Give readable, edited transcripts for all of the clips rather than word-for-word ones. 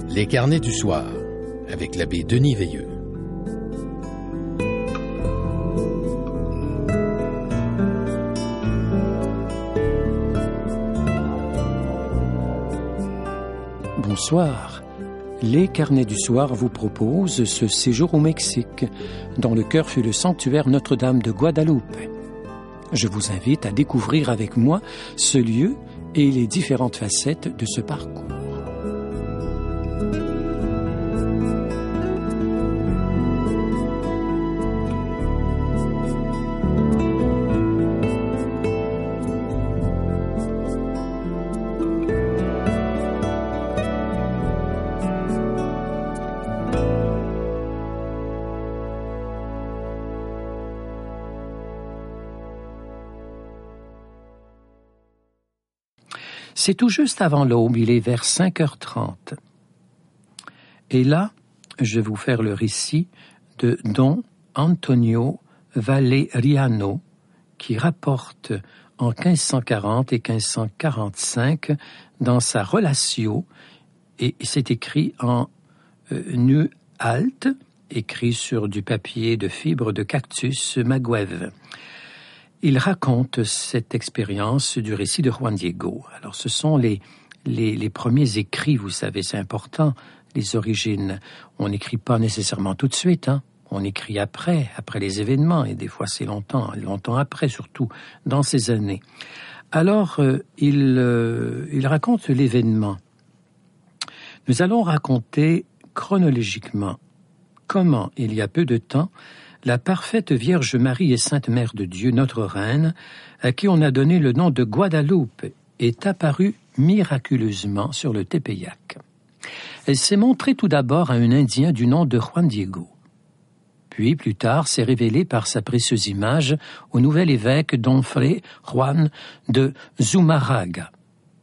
Les carnets du soir, avec l'abbé Denis Veilleux. Bonsoir. Les carnets du soir vous proposent ce séjour au Mexique, dont le cœur fut le sanctuaire Notre-Dame de Guadalupe. Je vous invite à découvrir avec moi ce lieu et les différentes facettes de ce parcours. C'est tout juste avant l'aube, il est vers 5h30. Et là, je vais vous faire le récit de Don Antonio Valeriano, qui rapporte en 1540 et 1545 dans sa Relatio, et c'est écrit en nu alt, écrit sur du papier de fibre de cactus maguève. Il raconte cette expérience du récit de Juan Diego. Alors, ce sont les premiers écrits, vous savez, c'est important, les origines. On n'écrit pas nécessairement tout de suite, On écrit après les événements, et des fois c'est longtemps après, surtout dans ces années. Alors, il raconte l'événement. Nous allons raconter chronologiquement comment, il y a peu de temps, la parfaite Vierge Marie et Sainte Mère de Dieu, notre Reine, à qui on a donné le nom de Guadalupe, est apparue miraculeusement sur le Tepeyac. Elle s'est montrée tout d'abord à un Indien du nom de Juan Diego. Puis, plus tard, s'est révélée par sa précieuse image au nouvel évêque Don Fray Juan de Zumárraga.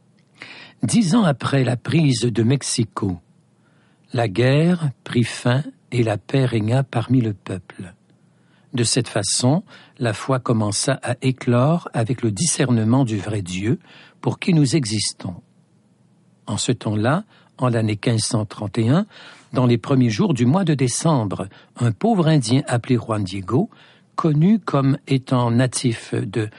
10 ans après la prise de Mexico, la guerre prit fin et la paix régna parmi le peuple. De cette façon, la foi commença à éclore avec le discernement du vrai Dieu pour qui nous existons. En ce temps-là, en l'année 1531, dans les premiers jours du mois de décembre, un pauvre Indien appelé Juan Diego, connu comme étant natif de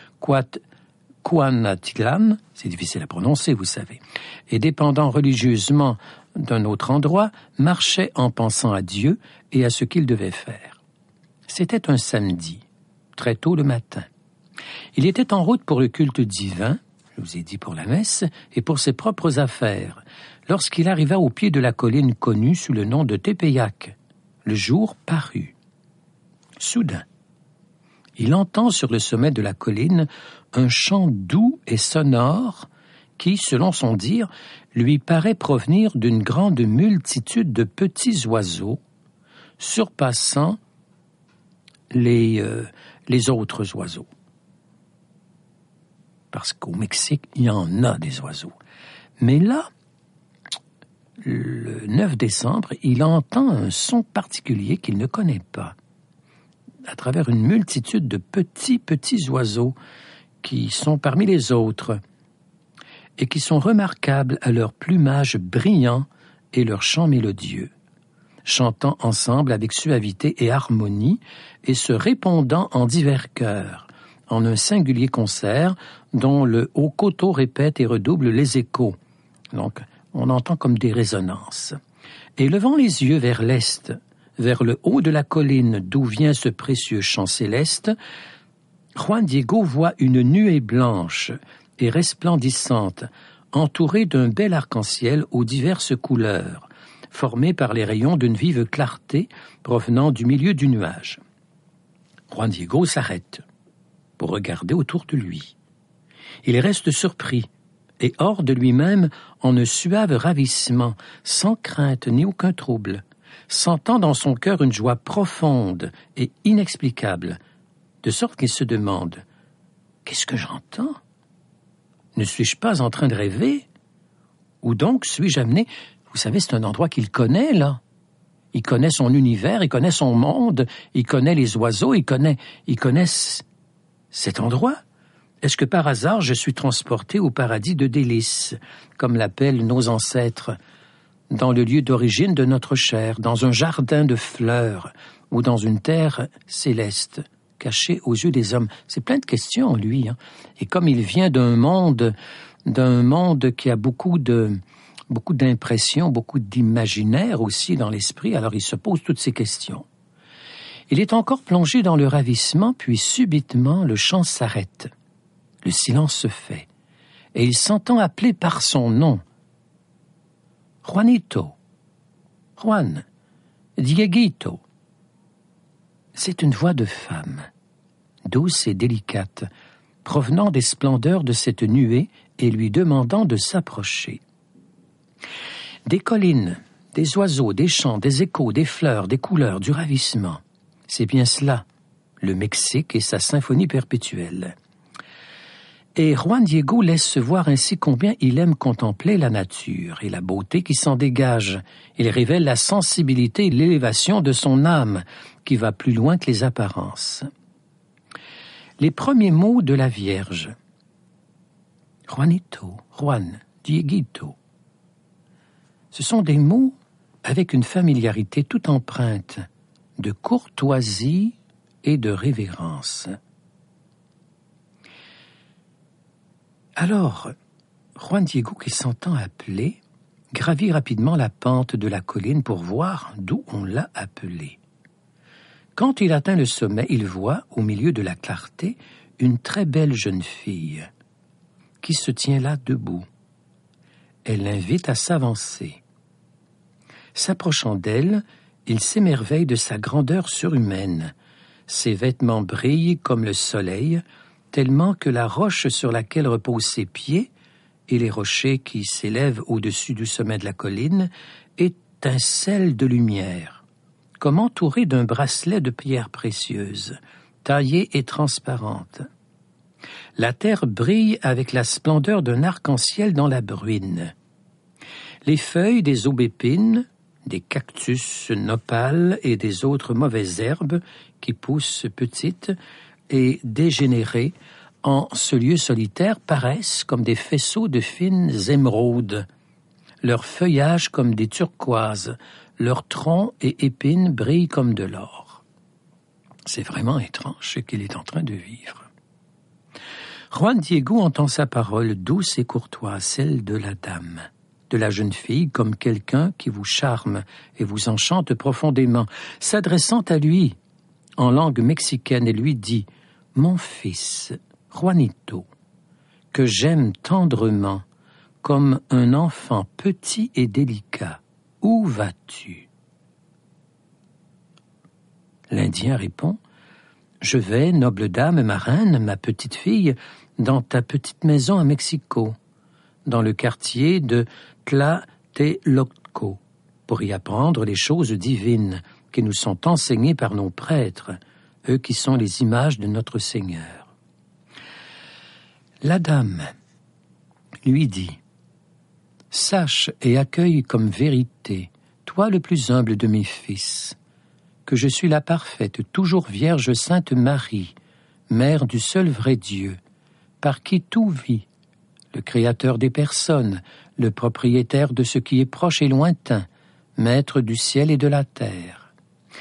Cuanatitlán, c'est difficile à prononcer, vous savez, et dépendant religieusement d'un autre endroit, marchait en pensant à Dieu et à ce qu'il devait faire. C'était un samedi, très tôt le matin. Il était en route pour le culte divin, je vous ai dit pour la messe, et pour ses propres affaires, lorsqu'il arriva au pied de la colline connue sous le nom de Tepeyac. Le jour parut. Soudain, il entend sur le sommet de la colline un chant doux et sonore qui, selon son dire, lui paraît provenir d'une grande multitude de petits oiseaux, surpassant les autres oiseaux. Parce qu'au Mexique, il y en a des oiseaux. Mais là, le 9 décembre, il entend un son particulier qu'il ne connaît pas, à travers une multitude de petits oiseaux qui sont parmi les autres et qui sont remarquables à leur plumage brillant et leur chant mélodieux, chantant ensemble avec suavité et harmonie et se répondant en divers chœurs, en un singulier concert dont le haut coteau répète et redouble les échos. Donc, on entend comme des résonances. Et levant les yeux vers l'est, vers le haut de la colline d'où vient ce précieux chant céleste, Juan Diego voit une nuée blanche et resplendissante, entourée d'un bel arc-en-ciel aux diverses couleurs, formé par les rayons d'une vive clarté provenant du milieu du nuage. Juan Diego s'arrête pour regarder autour de lui. Il reste surpris et hors de lui-même en un suave ravissement, sans crainte ni aucun trouble, sentant dans son cœur une joie profonde et inexplicable, de sorte qu'il se demande « Qu'est-ce que j'entends ? Ne suis-je pas en train de rêver ? Ou donc suis-je amené... » Vous savez, c'est un endroit qu'il connaît, là. Il connaît son univers, il connaît son monde, il connaît les oiseaux, il connaît cet endroit. Est-ce que par hasard je suis transporté au paradis de délices, comme l'appellent nos ancêtres? dans le lieu d'origine de notre chair, dans un jardin de fleurs ou dans une terre céleste, cachée aux yeux des hommes? C'est plein de questions, lui. Et comme il vient d'un monde qui a beaucoup d'impressions, beaucoup d'imaginaire aussi dans l'esprit, alors il se pose toutes ces questions. Il est encore plongé dans le ravissement, puis subitement le chant s'arrête. Le silence se fait, et il s'entend appeler par son nom. Juanito, Juan, Dieguito. C'est une voix de femme, douce et délicate, provenant des splendeurs de cette nuée et lui demandant de s'approcher. Des collines, des oiseaux, des chants, des échos, des fleurs, des couleurs, du ravissement. C'est bien cela, le Mexique et sa symphonie perpétuelle. Et Juan Diego laisse voir ainsi combien il aime contempler la nature et la beauté qui s'en dégage. Il révèle la sensibilité et l'élévation de son âme, qui va plus loin que les apparences. Les premiers mots de la Vierge. Juanito, Juan, Dieguito. Ce sont des mots avec une familiarité toute empreinte de courtoisie et de révérence. Alors, Juan Diego, qui s'entend appeler, gravit rapidement la pente de la colline pour voir d'où on l'a appelé. Quand il atteint le sommet, il voit, au milieu de la clarté, une très belle jeune fille qui se tient là debout. Elle l'invite à s'avancer. S'approchant d'elle, il s'émerveille de sa grandeur surhumaine. Ses vêtements brillent comme le soleil, tellement que la roche sur laquelle reposent ses pieds et les rochers qui s'élèvent au-dessus du sommet de la colline étincellent de lumière, comme entourés d'un bracelet de pierres précieuses, taillées et transparentes. La terre brille avec la splendeur d'un arc-en-ciel dans la bruine. Les feuilles des aubépines, des cactus nopales et des autres mauvaises herbes qui poussent petites et dégénérées en ce lieu solitaire paraissent comme des faisceaux de fines émeraudes, leur feuillage comme des turquoises, leurs troncs et épines brillent comme de l'or. C'est vraiment étrange ce qu'il est en train de vivre. Juan Diego entend sa parole douce et courtoise, celle de la dame, de la jeune fille, comme quelqu'un qui vous charme et vous enchante profondément. S'adressant à lui en langue mexicaine, elle lui dit « Mon fils, Juanito, que j'aime tendrement, comme un enfant petit et délicat, où vas-tu » L'Indien répond « Je vais, noble dame, ma reine, ma petite fille, dans ta petite maison à Mexico, dans le quartier de Tlatelolco, pour y apprendre les choses divines qui nous sont enseignées par nos prêtres, eux qui sont les images de notre Seigneur. » La dame lui dit « Sache et accueille comme vérité, toi le plus humble de mes fils, que je suis la parfaite, toujours vierge sainte Marie, mère du seul vrai Dieu, par qui tout vit, le créateur des personnes, le propriétaire de ce qui est proche et lointain, maître du ciel et de la terre.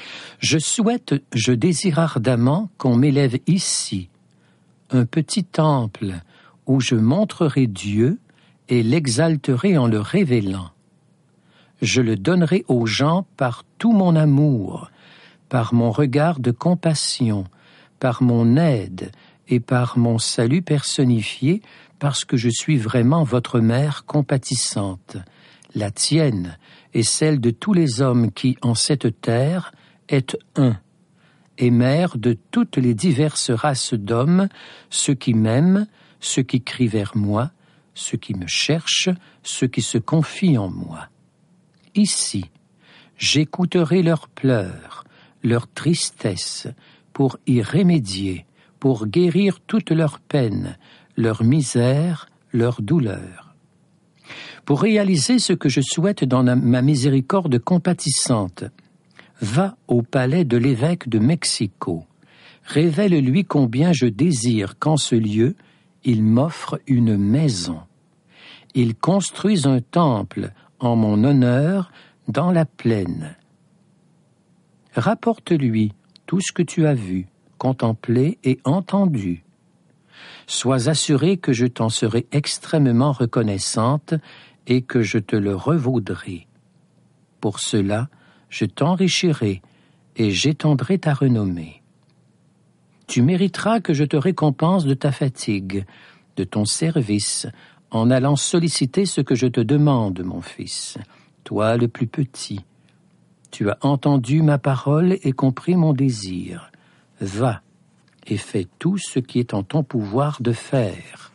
Je désire ardemment qu'on m'élève ici, un petit temple où je montrerai Dieu et l'exalterai en le révélant. Je le donnerai aux gens par tout mon amour, par mon regard de compassion, par mon aide et par mon salut personnifié, parce que je suis vraiment votre mère compatissante, la tienne et celle de tous les hommes qui, en cette terre, est un, et mère de toutes les diverses races d'hommes, ceux qui m'aiment, ceux qui crient vers moi, ceux qui me cherchent, ceux qui se confient en moi. Ici, j'écouterai leurs pleurs, leurs tristesses, pour y remédier, pour guérir toutes leurs peines, leurs misères, leurs douleurs. Pour réaliser ce que je souhaite dans ma miséricorde compatissante, va au palais de l'évêque de Mexico. Révèle-lui combien je désire qu'en ce lieu, il m'offre une maison. Il construise un temple en mon honneur dans la plaine. Rapporte-lui tout ce que tu as vu, contemplé et entendu. Sois assuré que je t'en serai extrêmement reconnaissante et que je te le revaudrai. Pour cela, je t'enrichirai et j'étendrai ta renommée. Tu mériteras que je te récompense de ta fatigue, de ton service, en allant solliciter ce que je te demande, mon fils, toi le plus petit. Tu as entendu ma parole et compris mon désir. Va et fais tout ce qui est en ton pouvoir de faire.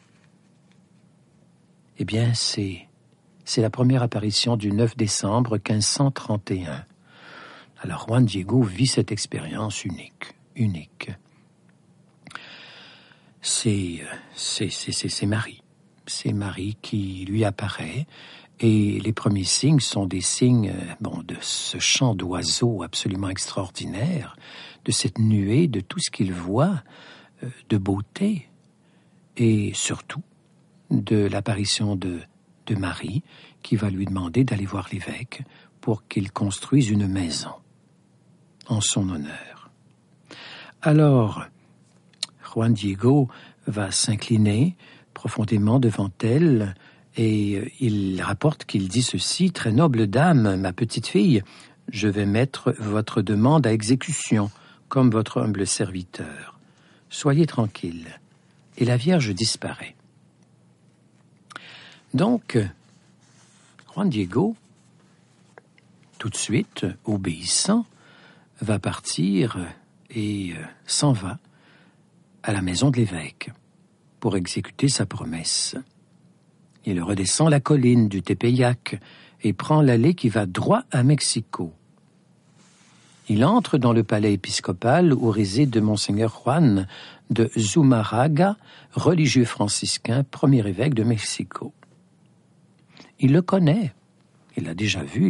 Eh bien, c'est la première apparition du 9 décembre 1531. Alors Juan Diego vit cette expérience unique. C'est Marie. C'est Marie qui lui apparaît, et les premiers signes sont des signes de ce chant d'oiseaux absolument extraordinaire, de cette nuée, de tout ce qu'il voit, de beauté, et surtout de l'apparition de Marie, qui va lui demander d'aller voir l'évêque pour qu'il construise une maison en son honneur. Alors, Juan Diego va s'incliner profondément devant elle, et il rapporte qu'il dit ceci: « Très noble dame, ma petite fille, je vais mettre votre demande à exécution, comme votre humble serviteur. Soyez tranquille. » Et la Vierge disparaît. Donc, Juan Diego, tout de suite, obéissant, va partir et s'en va à la maison de l'évêque pour exécuter sa promesse. Il redescend la colline du Tepeyac et prend l'allée qui va droit à Mexico. Il entre dans le palais épiscopal où réside Monseigneur Juan de Zumárraga, religieux franciscain, premier évêque de Mexico. Il le connaît, il l'a déjà vu,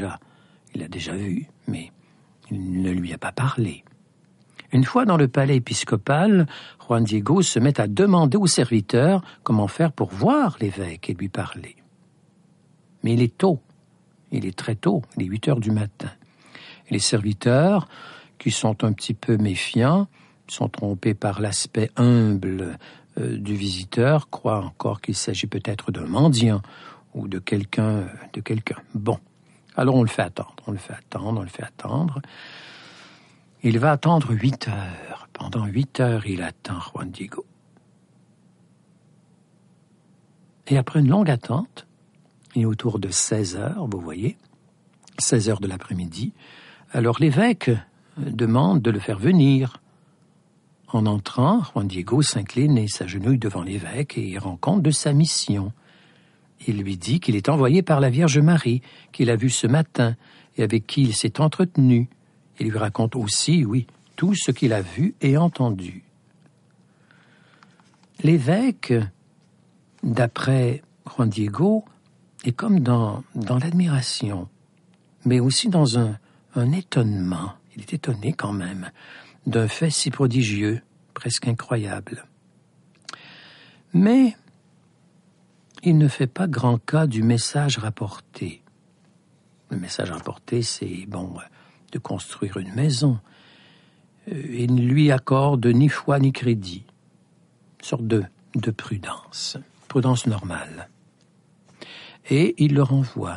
mais il ne lui a pas parlé. Une fois dans le palais épiscopal, Juan Diego se met à demander aux serviteurs comment faire pour voir l'évêque et lui parler. Mais il est très tôt, il est 8 heures du matin. Et les serviteurs, qui sont un petit peu méfiants, sont trompés par l'aspect humble du visiteur, croient encore qu'il s'agit peut-être d'un mendiant ou de quelqu'un. Bon, alors on le fait attendre. Il va attendre 8 heures. Pendant 8 heures, il attend Juan Diego. Et après une longue attente, et autour de 16 heures, vous voyez, 16 heures de l'après-midi, alors l'évêque demande de le faire venir. En entrant, Juan Diego s'incline et s'agenouille devant l'évêque et rend compte de sa mission. Il lui dit qu'il est envoyé par la Vierge Marie, qu'il a vue ce matin et avec qui il s'est entretenu. Il lui raconte aussi, tout ce qu'il a vu et entendu. L'évêque, d'après Juan Diego, est comme dans l'admiration, mais aussi dans un étonnement. Il est étonné quand même d'un fait si prodigieux, presque incroyable. Mais il ne fait pas grand cas du message rapporté. Le message rapporté, c'est, de construire une maison. Il ne lui accorde ni foi ni crédit. Une sorte de prudence normale. Et il le renvoie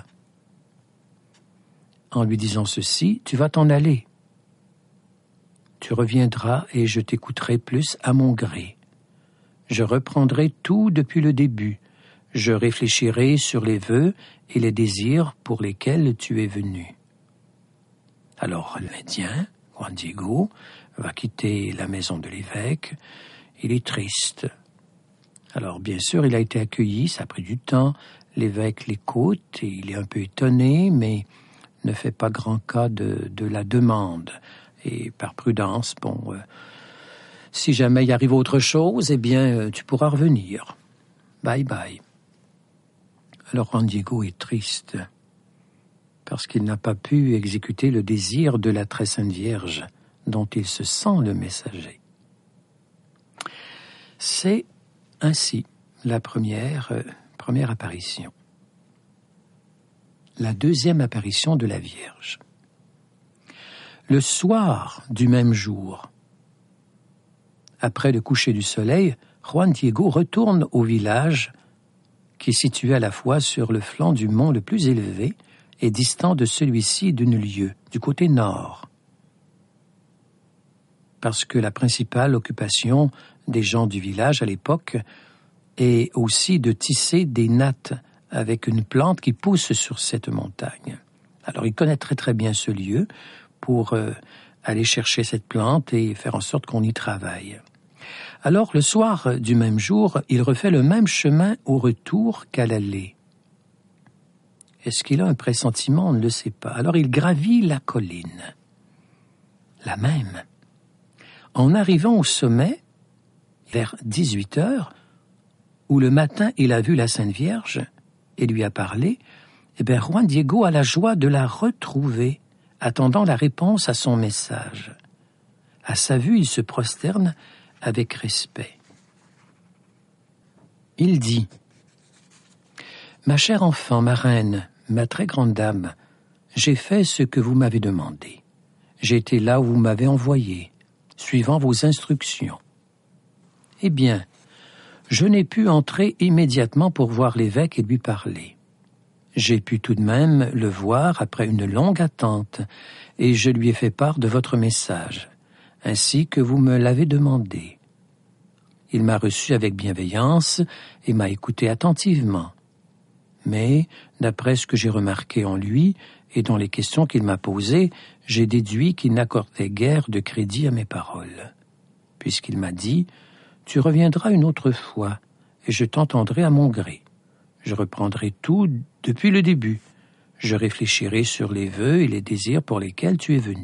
en lui disant ceci: « Tu vas t'en aller. Tu reviendras et je t'écouterai plus à mon gré. Je reprendrai tout depuis le début. Je réfléchirai sur les vœux et les désirs pour lesquels tu es venu. » Alors le médian, Juan Diego, va quitter la maison de l'évêque. Il est triste. Alors bien sûr, il a été accueilli, ça a pris du temps. L'évêque l'écoute et il est un peu étonné, mais ne fait pas grand cas de la demande. Et par prudence, si jamais il arrive autre chose, tu pourras revenir. Bye bye. Alors Juan Diego est triste, parce qu'il n'a pas pu exécuter le désir de la très sainte Vierge, dont il se sent le messager. C'est ainsi la première apparition. la deuxième apparition de la Vierge. Le soir du même jour, après le coucher du soleil, Juan Diego retourne au village qui est situé à la fois sur le flanc du mont le plus élevé et distant de celui-ci d'une lieue, du côté nord. Parce que la principale occupation des gens du village à l'époque est aussi de tisser des nattes avec une plante qui pousse sur cette montagne. Alors il connaît très très bien ce lieu pour aller chercher cette plante et faire en sorte qu'on y travaille. Alors le soir du même jour, il refait le même chemin au retour qu'à l'aller. Est-ce qu'il a un pressentiment? On ne le sait pas. Alors il gravit la colline, la même. En arrivant au sommet, vers 18 heures, où le matin il a vu la Sainte Vierge et lui a parlé, Juan Diego a la joie de la retrouver, attendant la réponse à son message. À sa vue, il se prosterne avec respect. Il dit: « Ma chère enfant, ma reine, ma très grande dame, j'ai fait ce que vous m'avez demandé. J'ai été là où vous m'avez envoyé, suivant vos instructions. Eh bien, je n'ai pu entrer immédiatement pour voir l'évêque et lui parler. J'ai pu tout de même le voir après une longue attente, et je lui ai fait part de votre message, ainsi que vous me l'avez demandé. Il m'a reçu avec bienveillance et m'a écouté attentivement. Mais, d'après ce que j'ai remarqué en lui et dans les questions qu'il m'a posées, j'ai déduit qu'il n'accordait guère de crédit à mes paroles. Puisqu'il m'a dit: « Tu reviendras une autre fois, et je t'entendrai à mon gré. Je reprendrai tout depuis le début. Je réfléchirai sur les vœux et les désirs pour lesquels tu es venu. »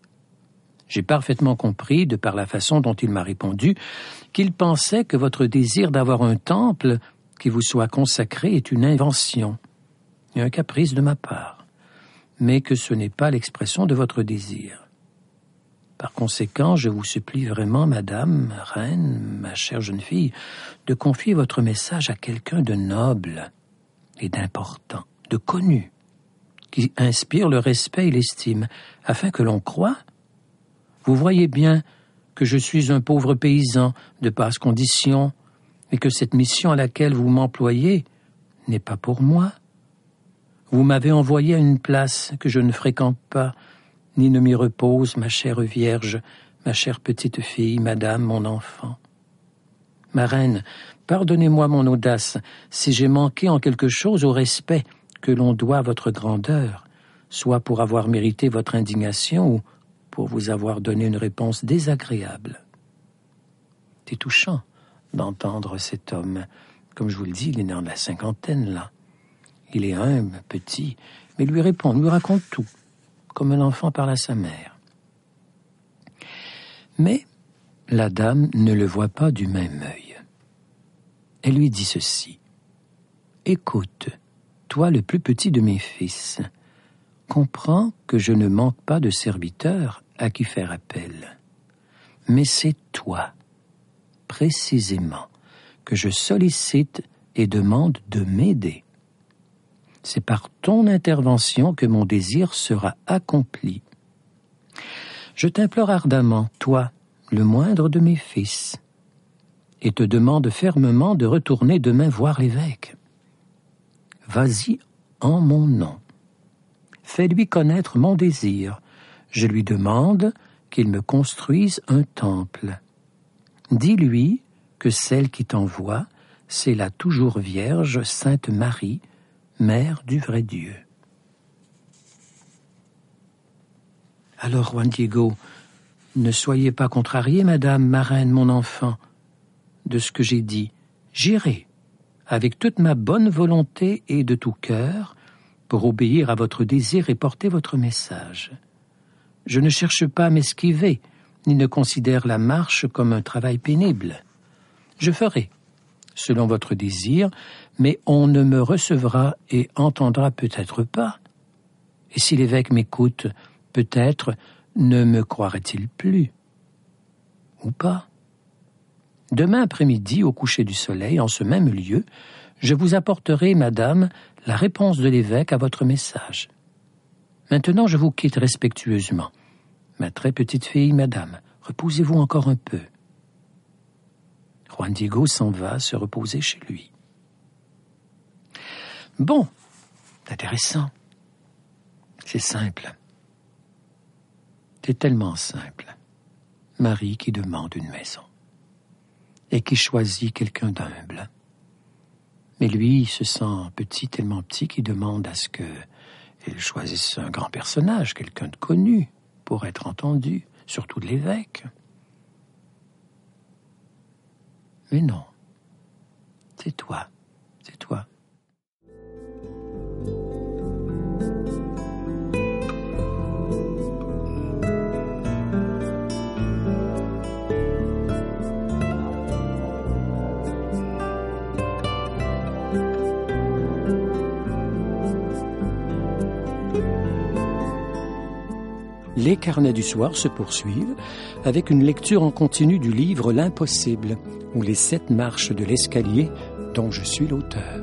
J'ai parfaitement compris, de par la façon dont il m'a répondu, qu'il pensait que votre désir d'avoir un temple qui vous soit consacré est une invention et un caprice de ma part, mais que ce n'est pas l'expression de votre désir. Par conséquent, je vous supplie vraiment, madame, reine, ma chère jeune fille, de confier votre message à quelqu'un de noble et d'important, de connu, qui inspire le respect et l'estime, afin que l'on croie. Vous voyez bien que je suis un pauvre paysan de basse condition et que cette mission à laquelle vous m'employez n'est pas pour moi. Vous m'avez envoyé à une place que je ne fréquente pas, ni ne m'y repose, ma chère Vierge, ma chère petite fille, madame, mon enfant. Ma reine, pardonnez-moi mon audace si j'ai manqué en quelque chose au respect que l'on doit à votre grandeur, soit pour avoir mérité votre indignation ou pour vous avoir donné une réponse désagréable. C'est touchant d'entendre cet homme. Comme je vous le dis, il est dans la cinquantaine, là. Il est humble, petit, mais lui répond, lui raconte tout, comme un enfant parle à sa mère. Mais la dame ne le voit pas du même œil. Elle lui dit ceci: « Écoute, toi le plus petit de mes fils, comprends que je ne manque pas de serviteurs à qui faire appel. Mais c'est toi, précisément, que je sollicite et demande de m'aider. C'est par ton intervention que mon désir sera accompli. Je t'implore ardemment, toi, le moindre de mes fils, et te demande fermement de retourner demain voir l'évêque. Vas-y en mon nom. Fais-lui connaître mon désir. Je lui demande qu'il me construise un temple. Dis-lui que celle qui t'envoie, c'est la toujours vierge Sainte Marie, Mère du vrai Dieu. » Alors, Juan Diego, ne soyez pas contrariée, madame, ma reine, mon enfant, de ce que j'ai dit. J'irai, avec toute ma bonne volonté et de tout cœur, pour obéir à votre désir et porter votre message. Je ne cherche pas à m'esquiver, ni ne considère la marche comme un travail pénible. Je ferai, selon votre désir, mais on ne me recevra et entendra peut-être pas. Et si l'évêque m'écoute, peut-être ne me croirait-il plus. Ou pas. Demain après-midi, au coucher du soleil, en ce même lieu, Je vous apporterai, madame, la réponse de l'évêque à votre message. Maintenant, je vous quitte respectueusement. Ma très petite fille, madame, reposez-vous encore un peu. Juan Diego s'en va se reposer chez lui. Bon, c'est intéressant. C'est simple. C'est tellement simple. Marie qui demande une maison et qui choisit quelqu'un d'humble. Mais lui, il se sent petit, tellement petit, qu'il demande à ce qu'elle choisisse un grand personnage, quelqu'un de connu, pour être entendu, surtout de l'évêque. Mais non, c'est toi, c'est toi. Les carnets du soir se poursuivent avec une lecture en continu du livre L'Impossible, ou les 7 marches de l'escalier dont je suis l'auteur.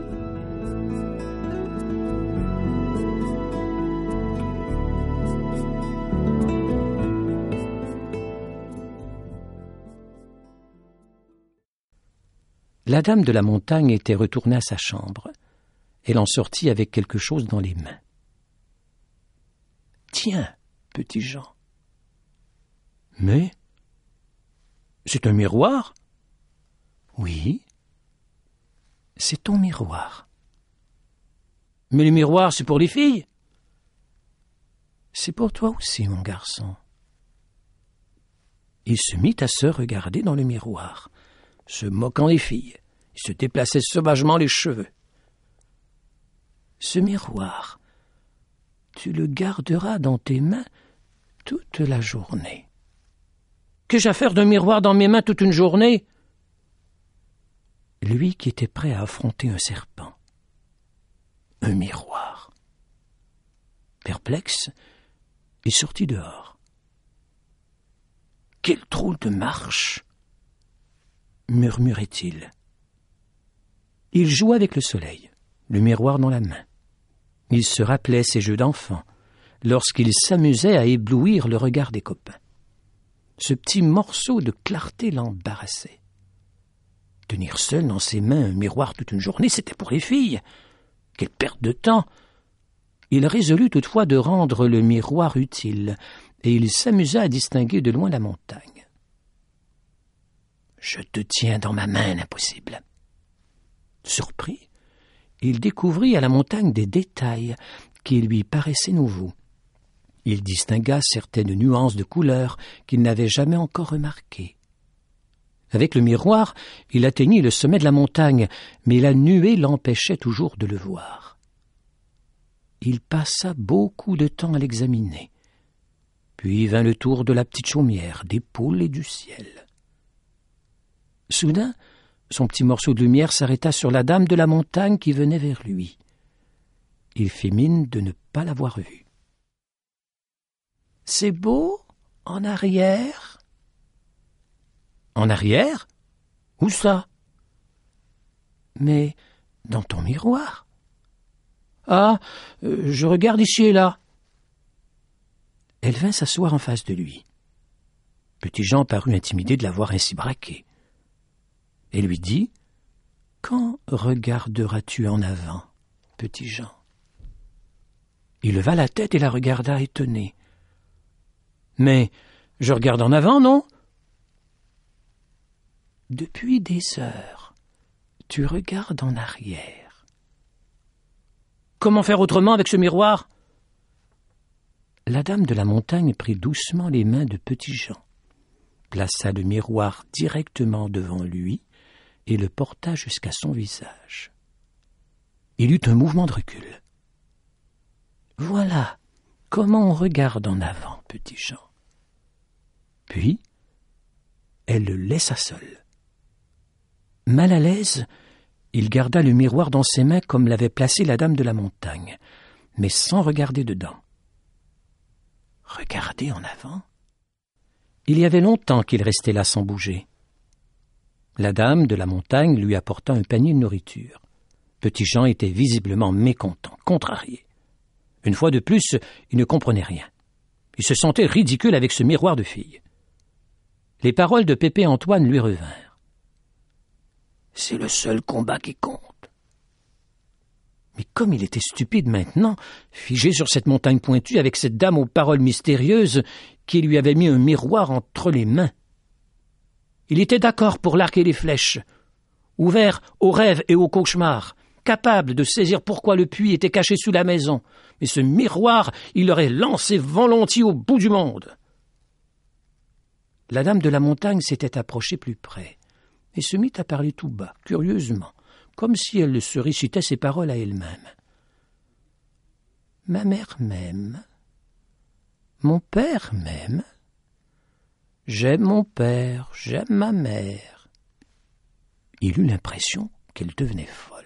La dame de la montagne était retournée à sa chambre. Elle en sortit avec quelque chose dans les mains. « Tiens, petit Jean. »« Mais c'est un miroir ?»« Oui, c'est ton miroir. »« Mais le miroir, c'est pour les filles ?»« C'est pour toi aussi, mon garçon. » Il se mit à se regarder dans le miroir, se moquant des filles. Il se déplaçait sauvagement les cheveux. « Ce miroir, tu le garderas dans tes mains toute la journée. »« Qu'ai-je à faire d'un miroir dans mes mains toute une journée ?» Lui qui était prêt à affronter un serpent. Un miroir. Perplexe, il sortit dehors. « Quelle drôle de marche !» murmurait-il. Il jouait avec le soleil, le miroir dans la main. Il se rappelait ses jeux d'enfant, lorsqu'il s'amusait à éblouir le regard des copains. Ce petit morceau de clarté l'embarrassait. Tenir seul dans ses mains un miroir toute une journée, c'était pour les filles. Quelle perte de temps! Il résolut toutefois de rendre le miroir utile, et il s'amusa à distinguer de loin la montagne. « Je te tiens dans ma main, l'impossible. » Surpris, il découvrit à la montagne des détails qui lui paraissaient nouveaux. Il distingua certaines nuances de couleurs qu'il n'avait jamais encore remarquées. Avec le miroir, il atteignit le sommet de la montagne, mais la nuée l'empêchait toujours de le voir. Il passa beaucoup de temps à l'examiner. Puis vint le tour de la petite chaumière, des poules et du ciel. Soudain, son petit morceau de lumière s'arrêta sur la dame de la montagne qui venait vers lui. Il fit mine de ne pas l'avoir vue. « C'est beau, en arrière ?»« En arrière ? Où ça ?»« Mais dans ton miroir. »« Ah, je regarde ici et là. » Elle vint s'asseoir en face de lui. Petit Jean parut intimidé de la voir ainsi braquée. Et lui dit « Quand regarderas-tu en avant, petit Jean ?» Il leva la tête et la regarda étonné. « Mais je regarde en avant, non ?»« Depuis des heures, tu regardes en arrière. »« Comment faire autrement avec ce miroir ?» La dame de la montagne prit doucement les mains de petit Jean, plaça le miroir directement devant lui et le porta jusqu'à son visage. Il eut un mouvement de recul. « Voilà comment on regarde en avant, petit Jean. » Puis, elle le laissa seul. Mal à l'aise, il garda le miroir dans ses mains comme l'avait placé la dame de la montagne, mais sans regarder dedans. Regarder en avant? Il y avait longtemps qu'il restait là sans bouger. La dame de la montagne lui apporta un panier de nourriture. Petit Jean était visiblement mécontent, contrarié. Une fois de plus, il ne comprenait rien. Il se sentait ridicule avec ce miroir de fille. Les paroles de Pépé Antoine lui revinrent. « C'est le seul combat qui compte. » Mais comme il était stupide maintenant, figé sur cette montagne pointue avec cette dame aux paroles mystérieuses qui lui avait mis un miroir entre les mains. Il était d'accord pour l'arc et les flèches, ouvert aux rêves et aux cauchemars, capable de saisir pourquoi le puits était caché sous la maison, mais ce miroir, il l'aurait lancé volontiers au bout du monde. La dame de la montagne s'était approchée plus près et se mit à parler tout bas, curieusement, comme si elle se récitait ses paroles à elle-même. « Ma mère m'aime. Mon père m'aime. J'aime mon père, j'aime ma mère. » Il eut l'impression qu'elle devenait folle.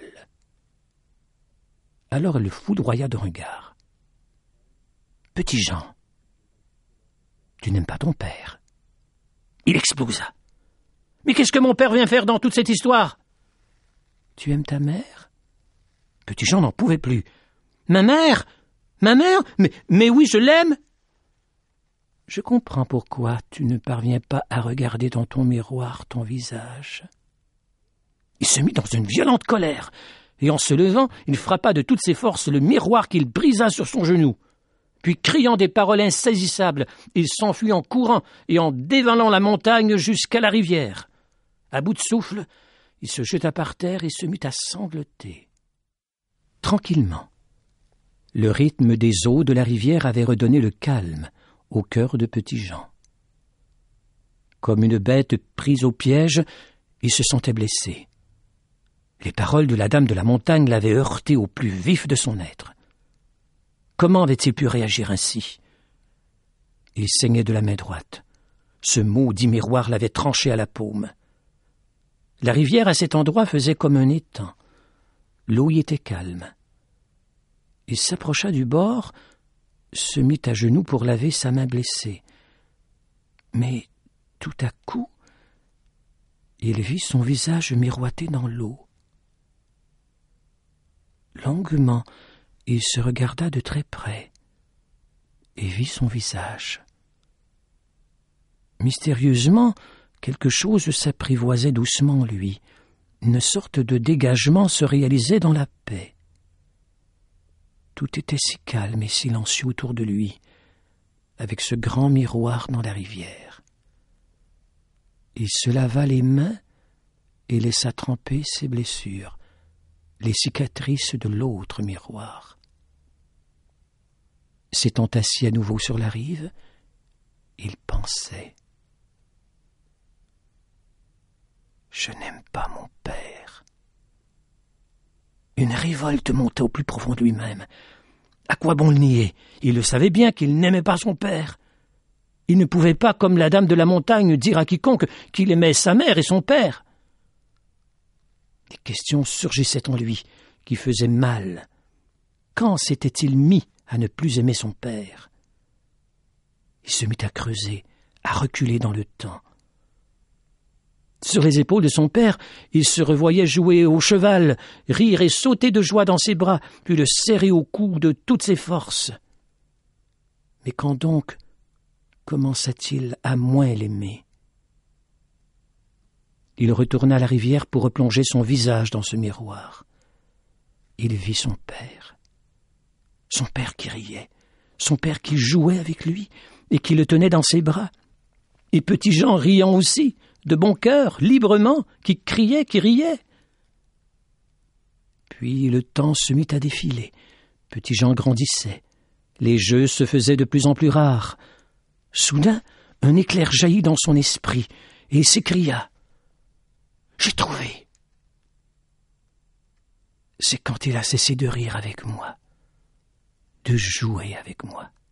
Alors elle le foudroya d'un regard. « Petit Jean, tu n'aimes pas ton père. » Il explosa. « Mais qu'est-ce que mon père vient faire dans toute cette histoire ?»« Tu aimes ta mère ?» Petit Jean n'en pouvait plus. « Ma mère ? Ma mère ? Mais oui, je l'aime !»« Je comprends pourquoi tu ne parviens pas à regarder dans ton miroir ton visage. » Il se mit dans une violente colère, et en se levant, il frappa de toutes ses forces le miroir qu'il brisa sur son genou. Puis, criant des paroles insaisissables, il s'enfuit en courant et en dévalant la montagne jusqu'à la rivière. À bout de souffle, il se jeta par terre et se mit à sangloter. Tranquillement, le rythme des eaux de la rivière avait redonné le calme au cœur de Petit Jean. Comme une bête prise au piège, il se sentait blessé. Les paroles de la dame de la montagne l'avaient heurté au plus vif de son être. Comment avait-il pu réagir ainsi? Il saignait de la main droite. Ce maudit miroir l'avait tranché à la paume. La rivière à cet endroit faisait comme un étang. L'eau y était calme. Il s'approcha du bord, se mit à genoux pour laver sa main blessée. Mais tout à coup, il vit son visage miroiter dans l'eau. Longuement, il se regarda de très près et vit son visage. Mystérieusement, quelque chose s'apprivoisait doucement en lui. Une sorte de dégagement se réalisait dans la paix. Tout était si calme et silencieux autour de lui, avec ce grand miroir dans la rivière. Il se lava les mains et laissa tremper ses blessures, les cicatrices de l'autre miroir. S'étant assis à nouveau sur la rive, il pensait « Je n'aime pas mon père. » Une révolte montait au plus profond de lui-même. À quoi bon le nier? Il le savait bien qu'il n'aimait pas son père. Il ne pouvait pas, comme la dame de la montagne, dire à quiconque qu'il aimait sa mère et son père. Des questions surgissaient en lui, qui faisaient mal. Quand s'était-il mis à ne plus aimer son père? Il se mit à creuser, à reculer dans le temps. Sur les épaules de son père, il se revoyait jouer au cheval, rire et sauter de joie dans ses bras, puis le serrer au cou de toutes ses forces. Mais quand donc commença-t-il à moins l'aimer? Il retourna à la rivière pour replonger son visage dans ce miroir. Il vit son père qui riait, son père qui jouait avec lui et qui le tenait dans ses bras, et Petit Jean riant aussi, de bon cœur, librement, qui criait, qui riait. Puis le temps se mit à défiler. Petit Jean grandissait. Les jeux se faisaient de plus en plus rares. Soudain, un éclair jaillit dans son esprit, et il s'écria « J'ai trouvé !» C'est quand il a cessé de rire avec moi, de jouer avec moi.